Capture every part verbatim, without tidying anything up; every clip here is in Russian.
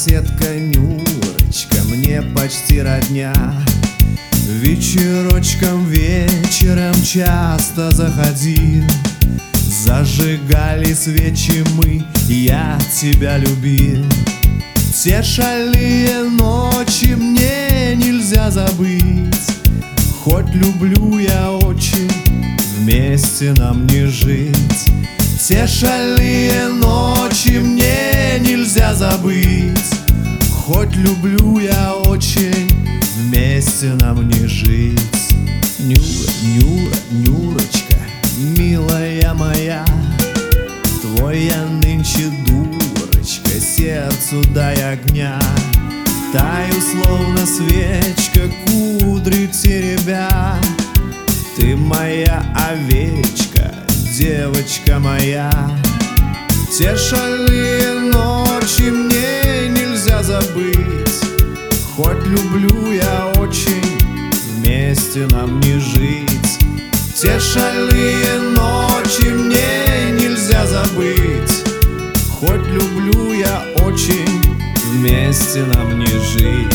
соседка Нюрочка мне почти родня. Вечерочком вечером часто заходил, зажигали свечи мы, я тебя любил. Те шальные ночи мне нельзя забыть, хоть люблю я очень, вместе нам не жить. Те шальные ночи мне нельзя забыть, хоть люблю я очень, вместе нам не жить. Нюра, Нюра, Нюрочка, милая моя, твой я нынче дурочка, сердцу дай огня. Таю, словно свечка, кудри теребя. Ты моя овечка, девочка моя. Те шальные ночи мне нельзя забыть, хоть люблю я очень, вместе нам не жить. Те шальные ночи мне нельзя забыть, хоть люблю я очень, вместе нам не жить.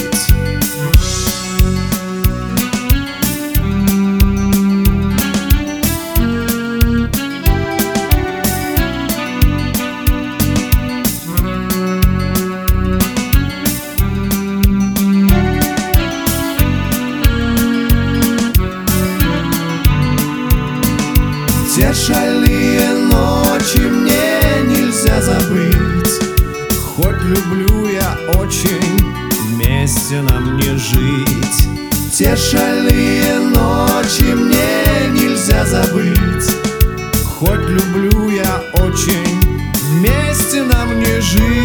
Те шальные ночи мне нельзя забыть, хоть люблю я очень, вместе нам не жить. Те шальные ночи мне нельзя забыть, хоть люблю я очень, вместе нам не жить.